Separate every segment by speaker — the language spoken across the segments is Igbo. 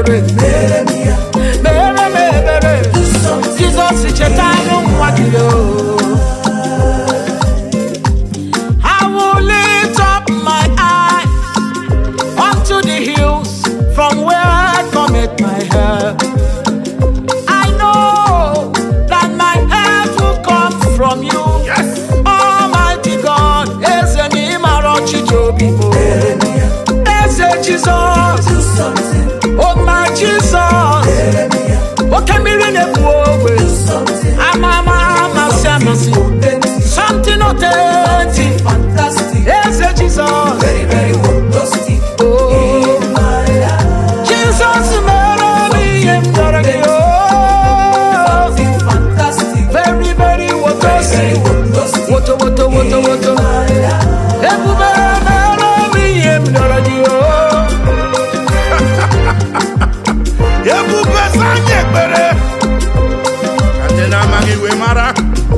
Speaker 1: ebere, mere m ebere. Jesus chetara nwa gị o. I will lift up my eyes unto the hills from where cometh my help. I know that my help will come from you.
Speaker 2: Yes.
Speaker 1: Almighty God, Eze n'ịmara ọchịchị obi m. Eze Jesus, oh my Jesus, oke mmiri na-ebu ogbe, amasị, something authentic, Eze Jesus, oh Jesus, mere m ihe m chọrọ gị, oh very very woto, ebube mere m ihe m chọrọ gị, oh
Speaker 2: Ebube sanye ekpere ka ndị na-amaghị iwe mara.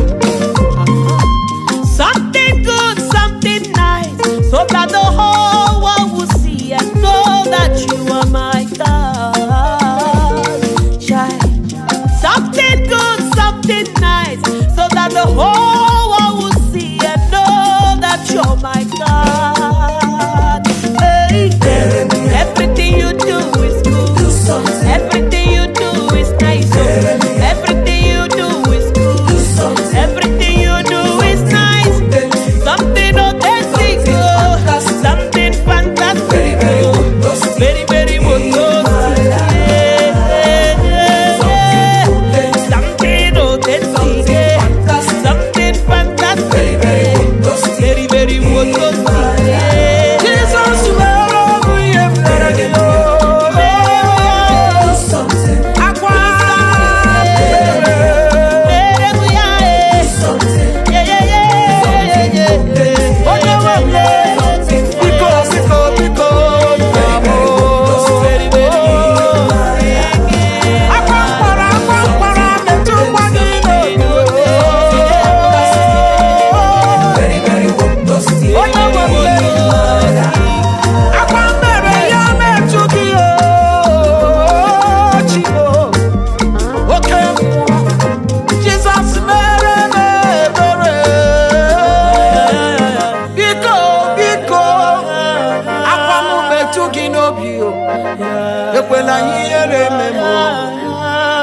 Speaker 3: Something good, something nice, so that the whole world will see and know that you are my God. Shine. Something good, something nice, so that the whole world will see and know that you're my God. Hey, everything you do is good. Everything you do is nice. Everything you do is good. Everything you do is nice. Something authentic, something fantastic, very very wonderful. Something authentic, something fantastic, very very wonderful.
Speaker 1: Jesus, mere m ihe m chọrọ gị, oh akwa onye nwe m, biko akwa mkpọrọ metụ nwa gị n'obi, onye nwe m, akwa mere ya metụ gị, oh Chibo, oke mmụọ, Jesus mere m ebere, biko akwa m metụ gị n'obi, o ekwela ihere eme m.